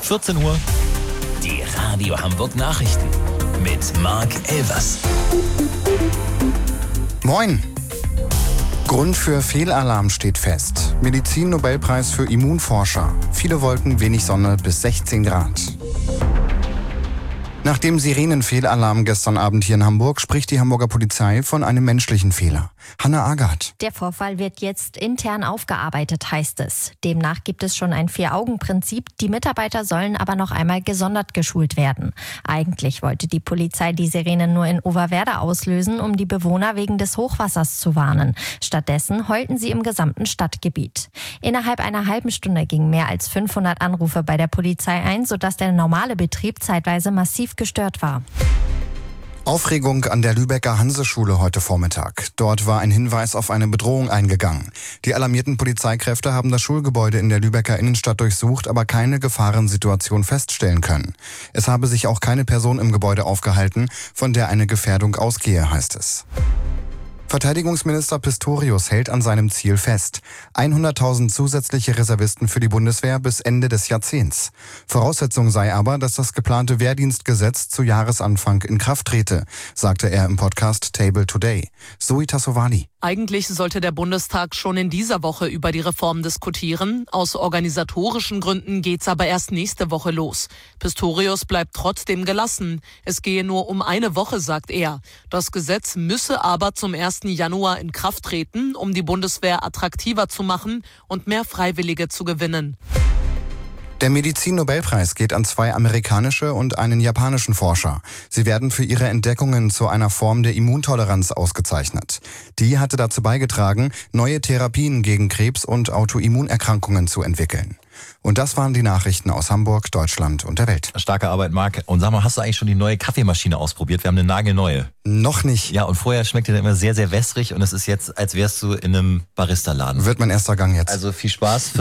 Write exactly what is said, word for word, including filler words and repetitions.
vierzehn Uhr. Die Radio Hamburg Nachrichten mit Marc Elvers. Moin! Grund für Fehlalarm steht fest. Medizin-Nobelpreis für Immunforscher. Viele Wolken, wenig Sonne bis sechzehn Grad. Nach dem Sirenenfehlalarm gestern Abend hier in Hamburg spricht die Hamburger Polizei von einem menschlichen Fehler. Hanna Agath. Der Vorfall wird jetzt intern aufgearbeitet, heißt es. Demnach gibt es schon ein Vier-Augen-Prinzip. Die Mitarbeiter sollen aber noch einmal gesondert geschult werden. Eigentlich wollte die Polizei die Sirenen nur in Oberwerda auslösen, um die Bewohner wegen des Hochwassers zu warnen. Stattdessen heulten sie im gesamten Stadtgebiet. Innerhalb einer halben Stunde gingen mehr als fünfhundert Anrufe bei der Polizei ein, sodass der normale Betrieb zeitweise massiv gestört war. Aufregung an der Lübecker Hanse-Schule heute Vormittag. Dort war ein Hinweis auf eine Bedrohung eingegangen. Die alarmierten Polizeikräfte haben das Schulgebäude in der Lübecker Innenstadt durchsucht, aber keine Gefahrensituation feststellen können. Es habe sich auch keine Person im Gebäude aufgehalten, von der eine Gefährdung ausgehe, heißt es. Verteidigungsminister Pistorius hält an seinem Ziel fest. hunderttausend zusätzliche Reservisten für die Bundeswehr bis Ende des Jahrzehnts. Voraussetzung sei aber, dass das geplante Wehrdienstgesetz zu Jahresanfang in Kraft trete, sagte er im Podcast Table Today. Zoe Tassovali. Eigentlich sollte der Bundestag schon in dieser Woche über die Reform diskutieren. Aus organisatorischen Gründen geht's aber erst nächste Woche los. Pistorius bleibt trotzdem gelassen. Es gehe nur um eine Woche, sagt er. Das Gesetz müsse aber zum ersten Januar in Kraft treten, um die Bundeswehr attraktiver zu machen und mehr Freiwillige zu gewinnen. Der Medizin-Nobelpreis geht an zwei amerikanische und einen japanischen Forscher. Sie werden für ihre Entdeckungen zu einer Form der Immuntoleranz ausgezeichnet. Die hatte dazu beigetragen, neue Therapien gegen Krebs und Autoimmunerkrankungen zu entwickeln. Und das waren die Nachrichten aus Hamburg, Deutschland und der Welt. Starke Arbeit, Marc. Und sag mal, hast du eigentlich schon die neue Kaffeemaschine ausprobiert? Wir haben eine nagelneue. Noch nicht. Ja, und vorher schmeckte der immer sehr, sehr wässrig und es ist jetzt, als wärst du in einem Barista-Laden. Wird mein erster Gang jetzt. Also viel Spaß.